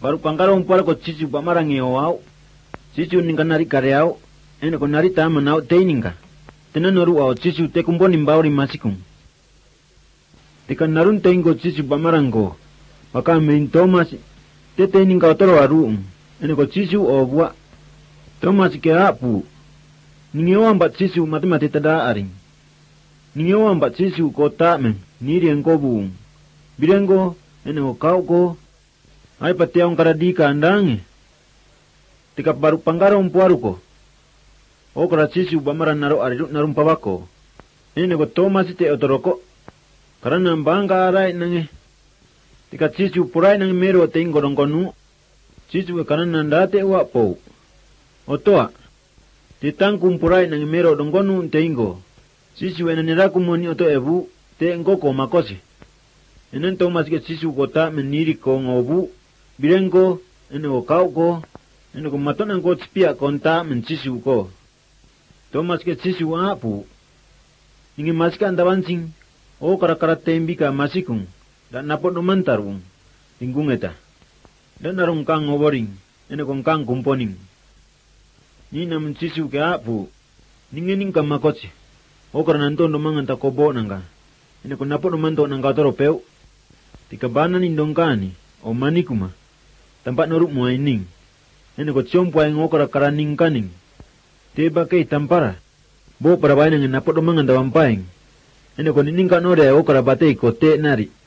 Baru pangkara umpara ko cicu pa marangi au. Cicu ninga nari kareau. Ene ko nari tama nau teininga. Tena noru au cicu te kumponi mbauri masikung. Tika narun teingo cicu pa marango. Paka merin Thomas. Te teininga otoro aruung. Ene ko cicu o bua. Thomas ke apu. Ningyo ambat cicu mati tada aring. Ningyo ambat cicu ko tamen. Niri engko buung. Birengo. Ene ko kau ko. Ay patiaong karadika andangi. Tika baru panggara umpuaru ko. O kara cicu bamaran naro arirut narumpabako. Ene ko Thomas te otoroko. Karena bangga arai nange. Tika cicu purai nange mero te ingorong konu. Cicu ke karena nandate uak pou. Otoa. Titangkum purai nange mero dongkonu te ingo. Cicu ena niraku moni oto ebu. Te ngoko makosi. Enen Thomas ke cicu kota meniri ko ngobu. Birengo, ene ko kau ko, ene ko matonan ko tspia konta mencisu ko. Thomas ke cisu apu. Ningi masika andawansing, o kara-kara tembika masikung, dan napot numantarung, tinggung eta. Dan narung kang ngoboring, ene kong kang kumponing. Nina mencisu ke apu, ningi ning kamakotsi, o kara nanto numangan takobo nangka. Ene ko napot numanto nangka toropeu, tika banan indongkani, o manikuma. Tempat noruk muaining. Ene ko ciompo yang okara karaning kaning. Teba kei tampara. Bo para bayan yang napot domangan dawam paing. Ene ko nining ka nore okara batei ko te nari.